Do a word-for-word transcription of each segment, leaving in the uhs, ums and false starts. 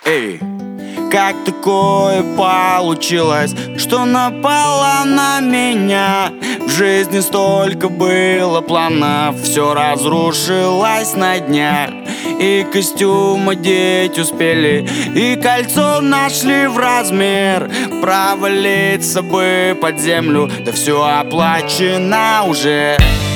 Эй, как такое получилось, что напало на меня? В жизни столько было планов, все разрушилось на днях. И костюм одеть успели, и кольцо нашли в размер. Провалиться бы под землю, да все оплачено уже.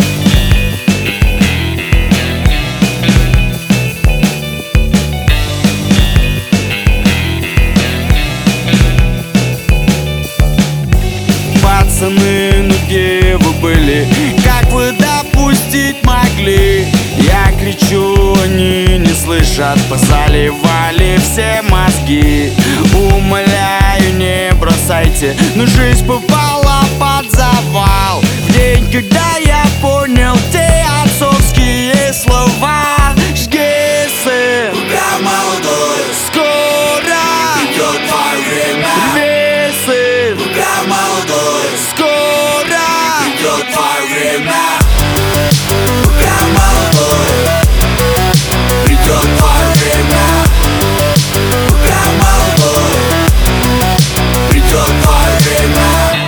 Пацаны, ну где вы были? Как вы допустить могли? Я кричу, они не слышат, позаливали все мозги. Умоляю, не бросайте, но жизнь попала под завал. В день, когда я понял те отцовские слова: жги, сын, пока молодой, скоро придет твое время. Рви, сын, Пока молодой, скоро придет твое время. Пока молодой, придет твое время. Пока молодой, придет твое время.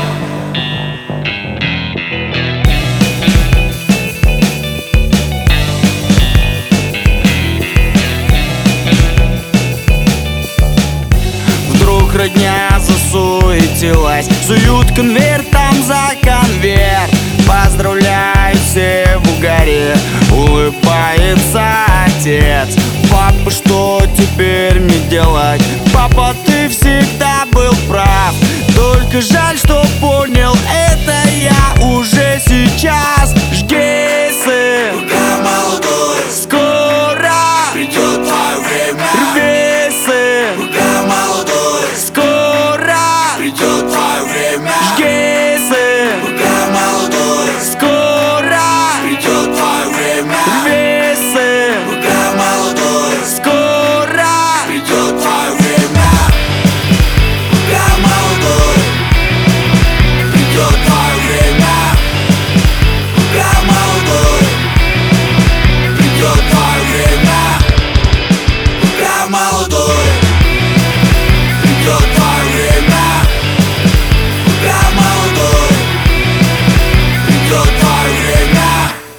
Вдруг родня засуетилась, суют конвертом за конверт. Поздравляю, все в угаре, улыбается отец. Папа, что теперь мне делать? Папа, ты всегда был прав, только жаль, что понял это я уже сейчас. Жги, сын, Пока молодой, скоро придет твое время. рви, сын, Пока молодой, скоро придет твое время. жги, сын, Пока молодой, скоро придет твое время. рви, сын, Пока молодой, скоро придет твое время. Пока молодой, придет твое время. Пока молодой, придет твое время. Пока молодой, придет твое время. Пока молодой, придет твое время.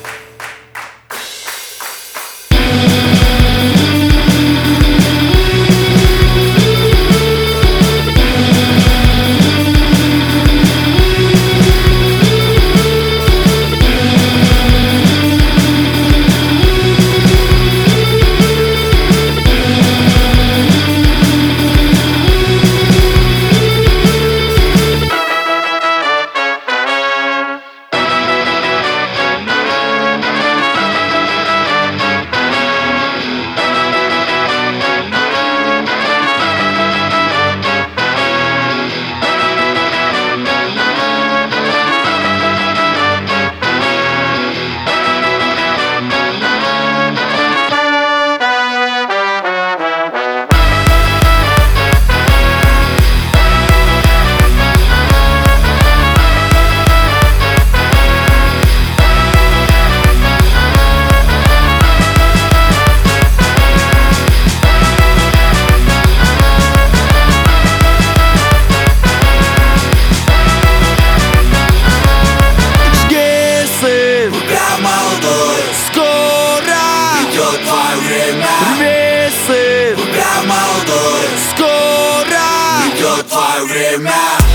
жги, сын, Пока молодой, скоро придет твое время. рви, сын, Пока молодой, скоро придет твое время.